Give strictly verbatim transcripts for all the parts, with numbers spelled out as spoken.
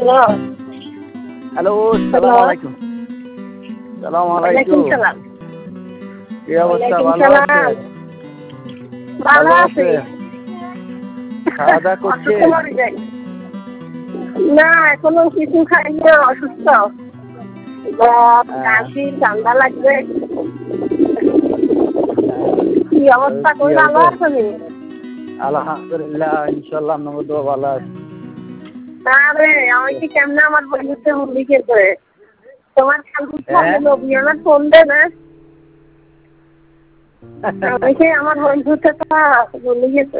Hello, আসসালামু আলাইকুম। আসসালামু আলাইকুম। কি অবস্থা? ভালো আছেন? ভালো আছি। খাওয়া দাওয়া করছেন? না, এখনো কিছু খাইনি, অসুস্থ। কাশি, ঠান্ডা লাগবে। কি অবস্থা? কই ভালো আছেন? আলহামদুলিল্লাহ, ইনশাল্লাহ আপনাকে তো ভালো আছে। আরে আমি কি কেমনে আমার বন্ধুতে হুন্ডি খেতে তোমার খালু ফোন দে না। আমি আমার বন্ধুতে তো বলি গেছে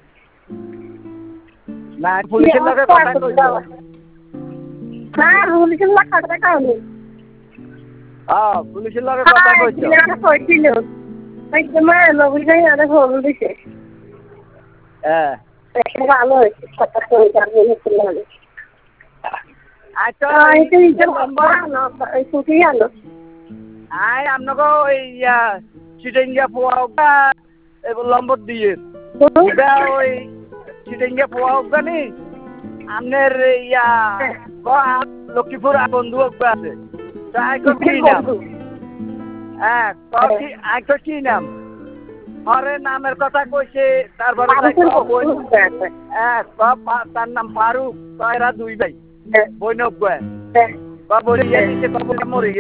না, পুলিশের লগে কথা কইছো? হ্যাঁ, পুলিশের লগে কথা কইনি। হ্যাঁ, পুলিশের লগে কথা কইছো? হ্যাঁ, কইছিল। এই তোমার নবী ভাই আরে ফোন দিছে। হ্যাঁ, ভালো হয়েছে, কথা কই যাবে না। আচ্ছা, এই তো নিজের বাবা না, এই ছুটি আলো। আই আপনাকে ওই ইয়া চিটেঙ্গা পোয়া ওটা লম্বর দিয়ে এটা ওই চিটেঙ্গা পোয়া ওটা নি আপনার ইয়া লক্ষ্মীপুর বন্ধু আছে তাই কি নাম? হ্যাঁ, আইতো কি নাম? আরে নামের কথা কইছে, তারপরে হ্যাঁ তার নাম ফারুক, তারা দুই ভাই বৈনব বা বলে মরে